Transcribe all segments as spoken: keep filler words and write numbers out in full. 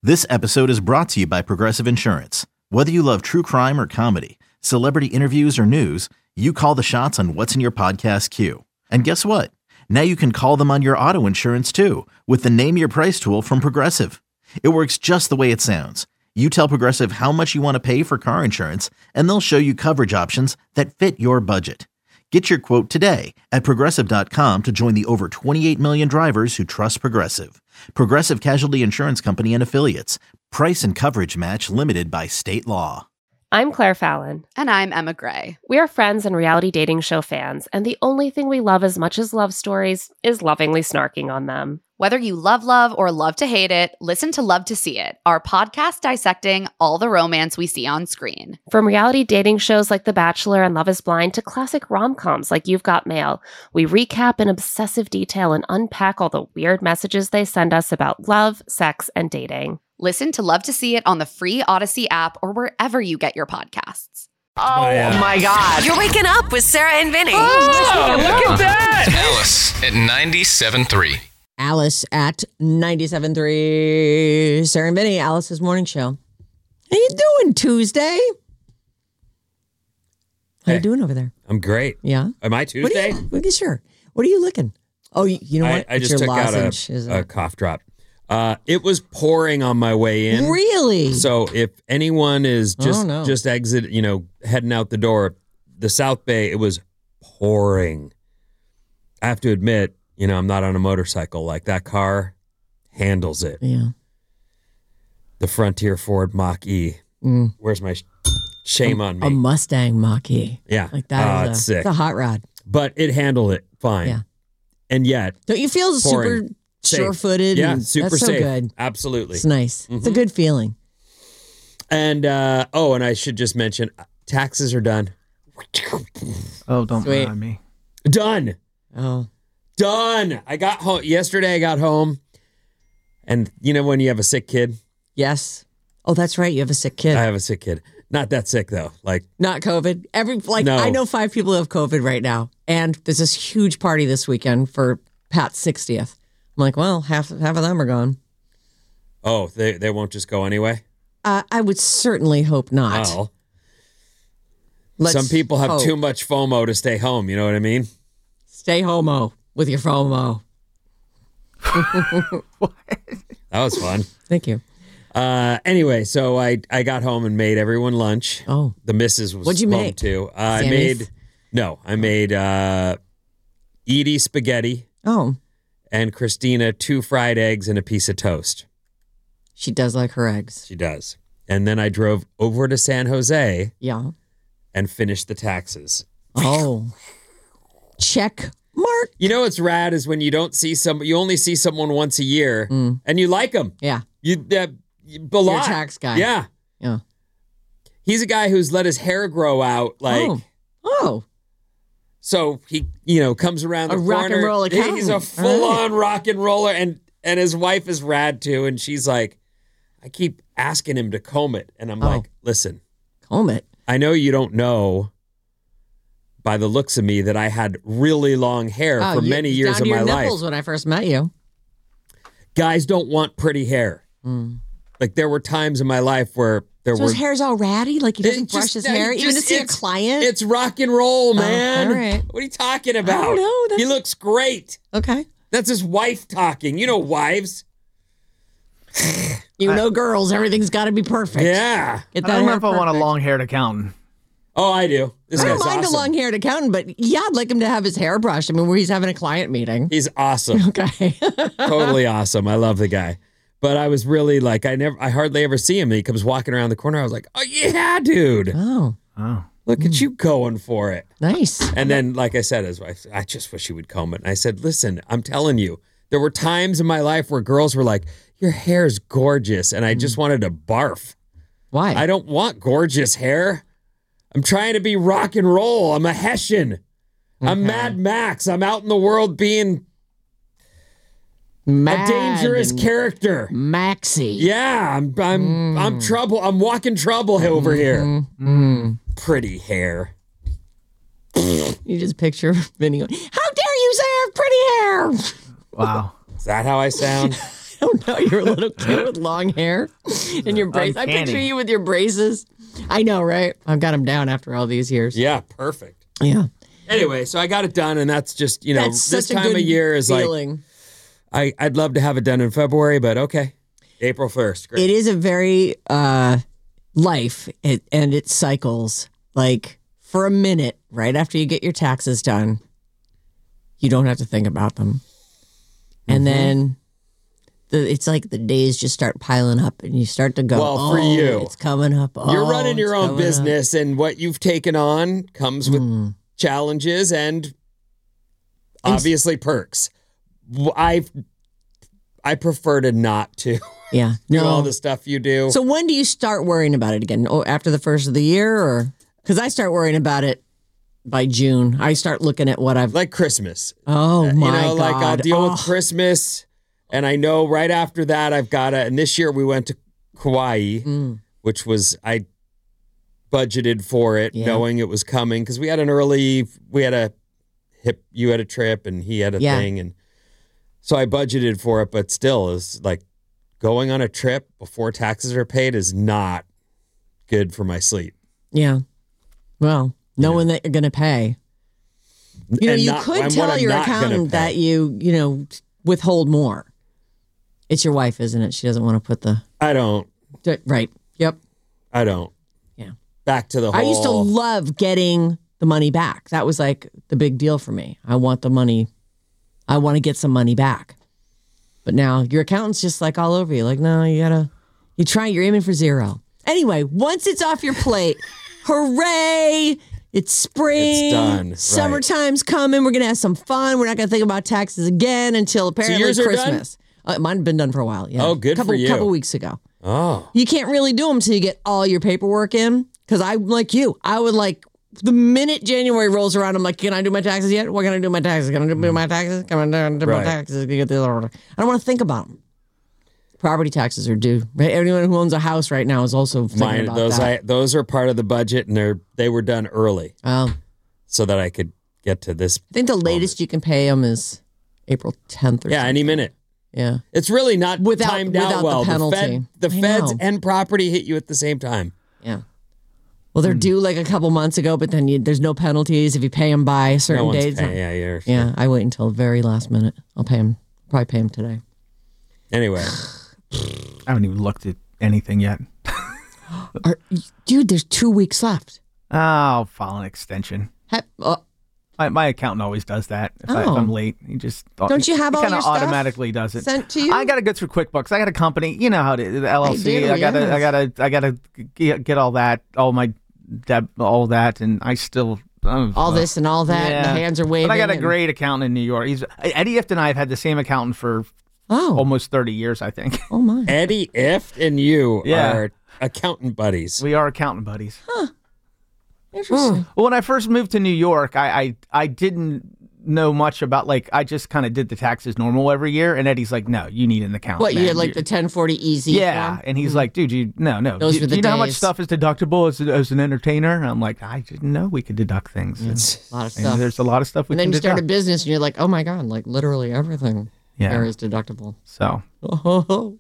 This episode is brought to you by Progressive Insurance. Whether you love true crime or comedy, celebrity interviews or news, you call the shots on what's in your podcast queue. And guess what? Now you can call them on your auto insurance too with the Name Your Price tool from Progressive. It works just the way it sounds. You tell Progressive how much you want to pay for car insurance, and they'll show you coverage options that fit your budget. Get your quote today at Progressive dot com to join the over twenty-eight million drivers who trust Progressive. Progressive Casualty Insurance Company and Affiliates. Price and coverage match limited by state law. I'm Claire Fallon. And I'm Emma Gray. We are friends and reality dating show fans, and the only thing we love as much as love stories is lovingly snarking on them. Whether you love love or love to hate it, listen to Love to See It, our podcast dissecting all the romance we see on screen. From reality dating shows like The Bachelor and Love is Blind to classic rom-coms like You've Got Mail, we recap in obsessive detail and unpack all the weird messages they send us about love, sex, and dating. Listen to Love to See It on the free Odyssey app or wherever you get your podcasts. Oh, oh yeah. my God. You're waking up with Sarah and Vinny. Oh, look at that. Alice at ninety-seven point three. Alice at ninety-seven point three. Sarah and Vinny, Alice's morning show. How you doing, Tuesday? How Hey. you doing over there? I'm great. Yeah? Am I Tuesday? What are you, sure. What are you looking? Oh, you, you know I, what? I It's just your took out lozenge, a, isn't a it? cough drop. Uh, it was pouring on my way in. Really? So if anyone is just Oh, no. just exit, you know, heading out the door, the South Bay, it was pouring. I have to admit, you know, I'm not on a motorcycle. Like that car handles it. Yeah. The Frontier Ford Mach-E. Mm. Where's my sh- shame a, on me? A Mustang Mach-E. yeah. Like that Oh, is it's a, sick. it's a hot rod. But it handled it fine. Yeah. And yet, Don't you feel Pouring. super Safe. sure-footed? yeah, and super that's so safe. good. Absolutely. It's nice. It's a Mhm. good feeling. And, uh, oh, and I should just mention, taxes are done. Oh, don't Sweet. remind me. Done. Oh. Done. I got home. Yesterday I got home. And you know when you have a sick kid? Yes. Oh, that's right. You have a sick kid. I have a sick kid. Not that sick, though. Like, Not COVID. Every like No. I know five people who have COVID right now, and there's this huge party this weekend for Pat's sixtieth. I'm like, well, half half of them are gone. oh, they, they won't just go anyway? Uh, I would certainly hope not. Well, Let's some people have hope. too much FOMO to stay home. You know what I mean? Stay homo with your FOMO. That was fun. Thank you. Uh, anyway, so I, I got home and made everyone lunch. Oh, The missus was What'd you home make? too. Uh, I Sammy's? made, no, I made uh, Edie spaghetti oh, and Christina two fried eggs and a piece of toast. she does like her eggs. She does. And then I drove over to San Jose Yeah. and finished the taxes. Oh, check mark. You know what's rad is when you don't see some, you only see someone once a year Mm. and you like them. Yeah. You, uh, a lot. tax guy. Yeah. Yeah. He's a guy who's let his hair grow out. Like, oh. Oh. so he, you know, comes around the A rock and corner. roll He- He's a accountant. full on rock and roller. And, and his wife is rad too. And she's like, I keep asking him to comb it. And I'm Oh. like, listen, Comb it. I know you don't know by the looks of me that I had really long hair Oh, for you- many years down of to my your life. nipples when I first met you. Guys don't want pretty hair. Mm. Like there were times in my life where there So were his hair's all ratty? Like he It doesn't brush just- his uh, hair? it Even to just- see a it's- client? It's rock and roll, man. all right. What are you talking about? don't know. He That's- looks great. Okay. That's his wife talking. You know wives. You know girls, everything's got to be perfect. Yeah. Get I that don't know hair if I want a perfect. long-haired accountant. Oh, I do. This I don't guy's mind awesome. a long-haired accountant, but yeah, I'd like him to have his hair brushed. I mean, where he's having a client meeting. He's awesome. Okay. Totally awesome. I love the guy. But I was really like, I never, I hardly ever see him. He comes walking around the corner. I was like, oh yeah, dude. Oh, Oh. Look at you going for it. nice. And then, like I said, his wife, I just wish he would comb it. And I said, listen, I'm telling you, there were times in my life where girls were like, your hair's gorgeous. And I just wanted to barf. Why? I don't want gorgeous hair. I'm trying to be rock and roll. I'm a Hessian. I'm Okay. Mad Max. I'm out in the world being Mad a dangerous and character. Maxie. Yeah, I'm I'm I'm trouble. I'm walking trouble over here. Mm. Pretty hair. You just picture Vinny going, how dare you say I have pretty hair? Wow. Is that how I sound? don't know. You're a little kid with long hair and your braces. I Uncanny. picture you with your braces. I know, right? I've got them down after all these years. Yeah, perfect. Yeah. Anyway, so I got it done, and that's just, you know, That's this such a time good of year is feeling. like, I, I'd love to have it done in February, but okay. April first. Great. It is a very uh, life it, and it cycles. Like for a minute, right after you get your taxes done, you don't have to think about them. And Mm-hmm. then the, it's like the days just start piling up and you start to go, Well, oh, for you. it's coming up. You're Oh, running your it's own coming up." business, and what you've taken on comes with Mm. challenges and obviously perks. I I prefer to not to Yeah. do No. all the stuff you do. So when do you start worrying about it again? Oh, after the first of the year, or because I start worrying about it by June. I start looking at what I've. like Christmas. Oh Uh, my you know, god! like I'll deal Oh. with Christmas, and I know right after that I've got to. And this year we went to Kauai, Mm. which was I budgeted for it, Yeah. knowing it was coming because we had an early. We had a hip. You had a trip, and he had a Yeah. thing, and so I budgeted for it. But still, it's like going on a trip before taxes are paid is not good for my sleep. Yeah. Well, knowing that you're going to pay. You know, And you not- could and what tell I'm your not gonna accountant pay. that you, you know, withhold more. It's your wife, isn't it? She doesn't want to put the I don't. right. Yep. I don't. Yeah. Back to the whole. I used to love getting the money back. That was like the big deal for me. I want the money. I want to get some money back. But now your accountant's just like all over you. Like, no, you gotta, you try, you're aiming for zero. Anyway, once it's off your plate, hooray! It's spring. It's done, right. Summertime's coming. We're gonna have some fun. We're not gonna think about taxes again until apparently yours are Christmas. Uh, mine have been done for a while. Yeah. Oh, good couple, for you. Couple weeks ago. Oh. You can't really do them until you get all your paperwork in. Because I'm like you. I would like, the minute January rolls around, I'm like, can I do my taxes yet? What can I do my taxes? Can I do my taxes? Can I do my Right. taxes? Can I get the other order? I don't want to think about them. Property taxes are due. Right? Anyone who owns a house right now is also thinking Mine, about those that. I those are part of the budget, and they're they were done early Oh, so that I could get to this. I think the latest you can pay them is April tenth or Yeah, something. any minute. Yeah. It's really not Without- timed without out the well. penalty. Fed, the I feds know. and property hit you at the same time. Yeah. Well, they're due like a couple months ago, but then you, there's no penalties if you pay them by certain no one's dates. paying. Yeah, you're, Yeah, I wait until the very last minute. I'll pay him. Probably pay him today. Anyway, I haven't even looked at anything yet. Are, dude, there's two weeks left. Oh, I'll file an extension. Ha- uh, My, my accountant always does that. If, I, if Oh. I'm late, he just Don't you have he all kinda your stuff automatically does it. sent to you? I got to go through QuickBooks. I got a company. You know how it is, the L L C. I do, I gotta, yes. I gotta, I gotta get, get all that, all my, deb, all that, and I still. Uh, all this and all that. And Yeah. the hands are waving. But I got a and- great accountant in New York. He's Eddie Ift and I have had the same accountant for Oh, almost thirty years, I think. oh my. Eddie Ift and you Yeah. are accountant buddies. We are accountant buddies. Interesting. Well, when I first moved to New York, I I, I didn't know much about, like, I just kind of did the taxes normal every year, and Eddie's like, no, you need an accountant. What, you man. had like You- the ten forty easy? Yeah, form? and he's like, dude, you no, no. Those do, were the do you know how much days. stuff is deductible as, as an entertainer? And I'm like, I didn't know we could deduct things. And, A lot of and stuff. there's a lot of stuff we And then can you start a deduct. business and you're like, oh my God, like literally everything Yeah. there is deductible. So Oh,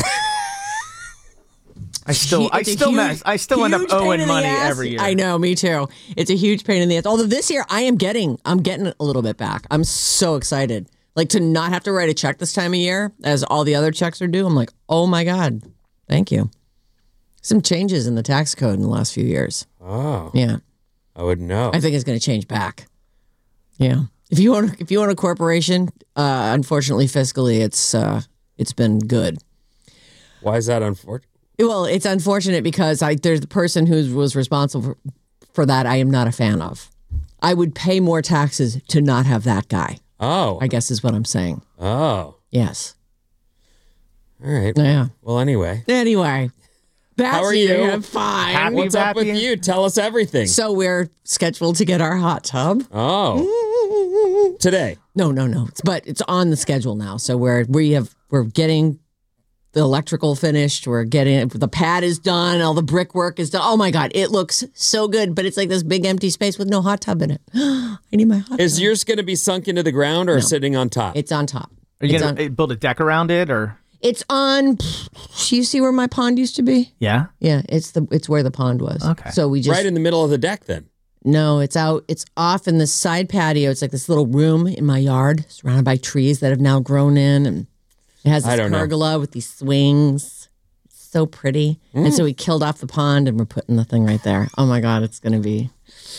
I still, I It's a still huge- mess. I still end up huge pain owing in the money ass. every year. I know, me too. It's a huge pain in the ass. Although this year I am getting, I'm getting a little bit back. I'm so excited. Like to not have to write a check this time of year as all the other checks are due. I'm like, oh my God, thank you. Some changes in the tax code in the last few years. Oh, Yeah, I wouldn't know. I think it's going to change back. Yeah, if you own if you own a corporation, uh, unfortunately, fiscally, it's uh, it's been good. Why is that unfortunate? Well, it's unfortunate because I there's the person who was responsible for, for that I am not a fan of. I would pay more taxes to not have that guy, Oh, I guess is what I'm saying. oh, Yes. all right. Yeah. Well, anyway, Anyway, that's How are you. you? I'm fine. Happy? what's up with Happy? you? Tell us everything. So we're scheduled to get our hot tub. Oh, today. No, no, no. It's, but it's on the schedule now. So we're we have we're getting the electrical finished. We're getting the pad is done. All the brickwork is done. Oh my God, it looks so good. But it's like this big empty space with no hot tub in it. I need my hot Is tub. yours going to be sunk into the ground or sitting on top? It's on top. Are you It's gonna on- uh, build a deck around it, or It's on. Do you see where my pond used to be? Yeah. Yeah, it's the it's where the pond was. Okay. So we just Right in the middle of the deck then. No, it's out. It's off in the side patio. It's like this little room in my yard, surrounded by trees that have now grown in, and it has I this don't know. pergola with these swings. It's so pretty. Mm. And so we killed off the pond, and we're putting the thing right there. Oh my god, it's gonna be.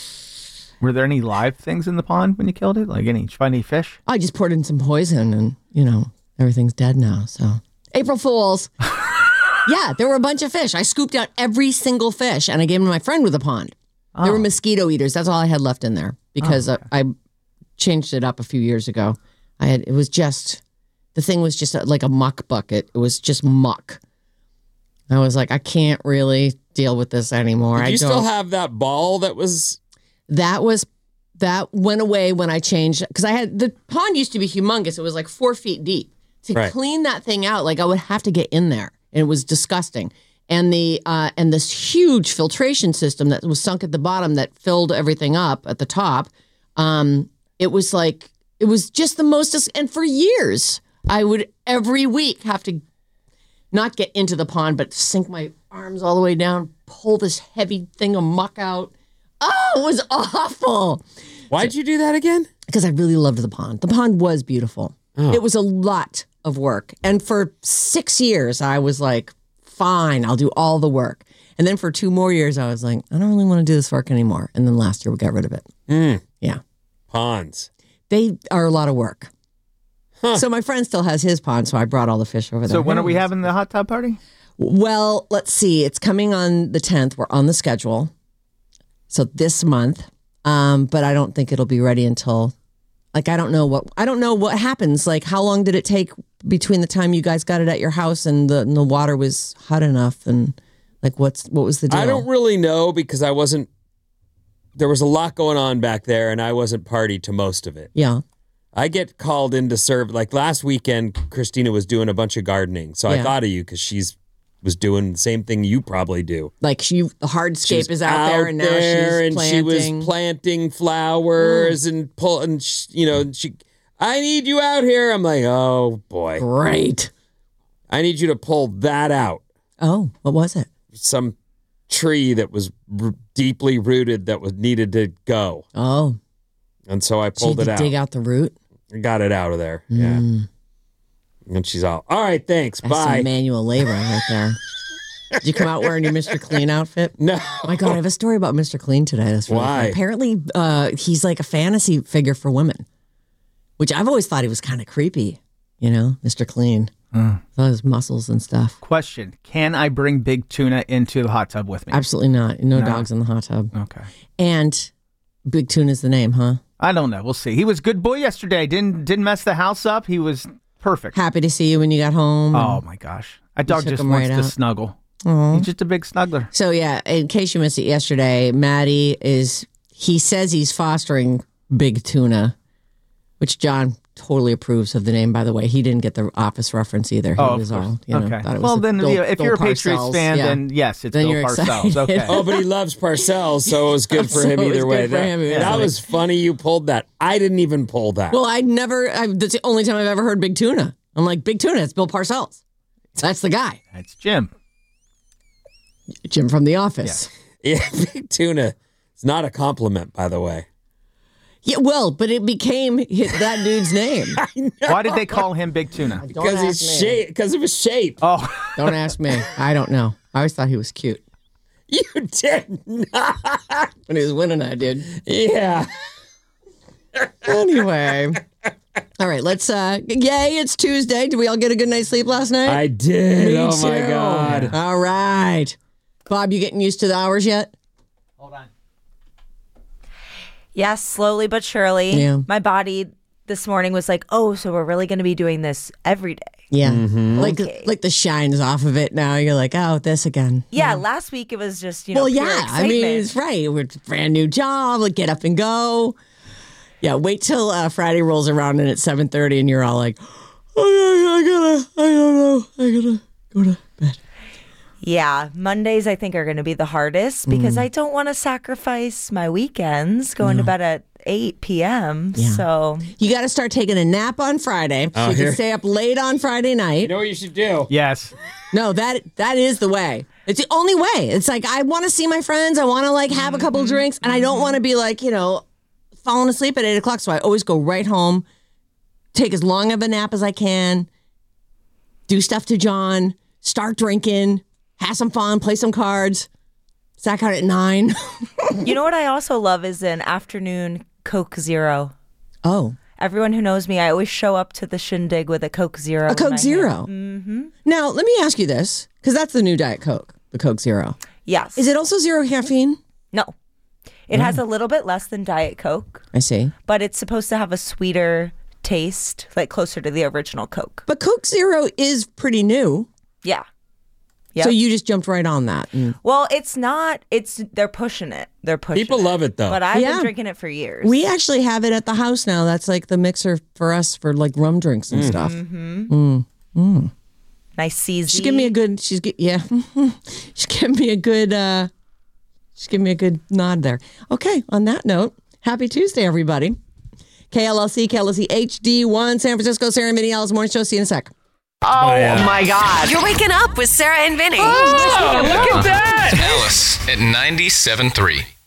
Were there any live things in the pond when you killed it? Like any funny fish? I just poured in some poison, and you know everything's dead now. So April Fools. Yeah, there were a bunch of fish. I scooped out every single fish, and I gave them to my friend with a pond. Oh. There were mosquito eaters. That's all I had left in there because Oh, okay. I, I changed it up a few years ago. I had it was just the thing was just a, like a muck bucket. It was just muck. I was like, I can't really deal with this anymore. Did I you don't. still have that ball that was... That was that went away when I changed because I had the pond used to be humongous. It was like four feet deep. To Right. clean that thing out, like I would have to get in there, and it was disgusting. And the uh, and this huge filtration system that was sunk at the bottom that filled everything up at the top. Um, it was like it was just the most. Dis- and for years, I would every week have to not get into the pond, but sink my arms all the way down, pull this heavy thing of muck out. Oh, it was awful. Why'd you do that again? Because I really loved the pond. The pond was beautiful. Oh. It was a lot of work. And for six years, I was like, fine, I'll do all the work. And then for two more years, I was like, I don't really want to do this work anymore. And then last year, we got rid of it. Mm. Yeah. Ponds. They are a lot of work. Huh. So my friend still has his pond, so I brought all the fish over there. So when are we Yeah. having the hot tub party? Well, let's see. It's coming on the tenth. We're on the schedule. So this month. Um, but I don't think it'll be ready until, like, I don't know what, I don't know what happens. Like, how long did it take between the time you guys got it at your house and the, and the water was hot enough? And like, what's, what was the deal? I don't really know because I wasn't, there was a lot going on back there and I wasn't party to most of it. Yeah. I get called in to serve, like last weekend, Christina was doing a bunch of gardening. So I Yeah. thought of you because she's was doing the same thing you probably do. Like, she, the hardscape She's is out, there and now there, she's and planting. she was planting flowers and pull and sh- you know she. I need you out here. I'm like, oh boy, Great. I need you to pull that out. Oh, what was it? Some tree that was r- deeply rooted that was needed to go, Oh, and so I so you pulled had it to out. dig out the root? Got it out of there. Yeah, Mm, and she's all, all right, thanks, that's bye. some manual labor right there. Did you come out wearing your Mister Clean outfit? No, Oh my God, I have a story about Mister Clean today. That's really Why? fun. Apparently, uh, he's like a fantasy figure for women, which I've always thought he was kind of creepy. You know, Mister Clean, Mm. all his muscles and stuff. Question: can I bring Big Tuna into the hot tub with me? Absolutely not. No, No. dogs in the hot tub. Okay. And Big Tuna's the name, huh? I don't know. We'll see. He was a good boy yesterday. Didn't didn't mess the house up. He was perfect. Happy to see you when you got home. Oh my gosh. A dog took just him wants right to out. snuggle. Aw. He's just a big snuggler. So yeah, in case you missed it yesterday, Maddie is he says he's fostering Big Tuna, which John totally approves of the name, by the way. He didn't get the Office reference either. He Oh, of was course. all, you know, okay. thought it was Well, the then, Bill- you know, if Bill you're a Patriots Parcells. fan, Yeah. then yes, it's Then Bill you're Parcells. excited. Okay. oh, but he loves Parcells, so it was good for So him it was either way. good for That, him. He was that like- was funny. You pulled that. I didn't even pull that. Well, I never, I, that's the only time I've ever heard Big Tuna. I'm like, Big Tuna, it's Bill Parcells. That's the guy. That's Jim. Jim from The Office. Yeah, Big Tuna. It's not a compliment, by the way. Yeah, well, but it became his, that dude's name. Why did they call him Big Tuna? Don't Because ask he's me. shape. Because of his shape. Oh, Don't ask me. I don't know. I always thought he was cute. You did not. When he was winning, I did. Yeah. Anyway. All right, let's, uh, yay, it's Tuesday. Did we all get a good night's sleep last night? I did. Me oh my too. God. All right. Bob, you getting used to the hours yet? hold on. Yes, slowly but surely. Yeah. My body this morning was like, oh, so we're really going to be doing this every day. Yeah. Mm-hmm. Like, Okay. like the shine is off of it now. You're like, oh, this again. Yeah, last week it was just, you know, Well, pure yeah. I mean, excitement. it's right. We're brand new job. Like, get up and go. Yeah. Wait till uh, Friday rolls around and it's seven thirty and you're all like, oh, I gotta, I don't know. I gotta go to bed. Yeah, Mondays I think are going to be the hardest because I don't want to sacrifice my weekends going to bed at eight p.m. Yeah. So You got to start taking a nap on Friday so Oh, you here- can stay up late on Friday night. You know what you should do? Yes. No, that that is the way. It's the only way. It's like I want to see my friends. I want to like have a couple drinks, and I don't want to be like you know falling asleep at eight o'clock. So I always go right home, take as long of a nap as I can, do stuff to John, start drinking, have some fun, play some cards. Sack out at nine. you know what I also love is an afternoon Coke Zero. Oh, Everyone who knows me, I always show up to the shindig with a Coke Zero. a in my Coke hand. Zero. Mm-hmm. Now let me ask you this, because that's the new Diet Coke, the Coke Zero. Yes. Is it also zero caffeine? No. It has a little bit less than Diet Coke, I see. but it's supposed to have a sweeter taste, like closer to the original Coke. But Coke Zero is pretty new. Yeah. Yep. So you just jumped right on that. Mm. Well, it's not. It's they're pushing it. They're pushing. People it. love it, though. But I've Yeah. been drinking it for years. We actually have it at the house now. That's like the mixer for us for like rum drinks and stuff. nice C Z. She's giving me a good. She's gi- yeah. she's giving me a good. uh She's giving me a good nod there. Okay. On that note, happy Tuesday, everybody. K L L C, K L L C H D one, San Francisco, Sarah and Vinny Alice Morning Show. See you in a sec. Oh, yeah. my God. You're waking up with Sarah and Vinny. Alice at ninety-seven point three.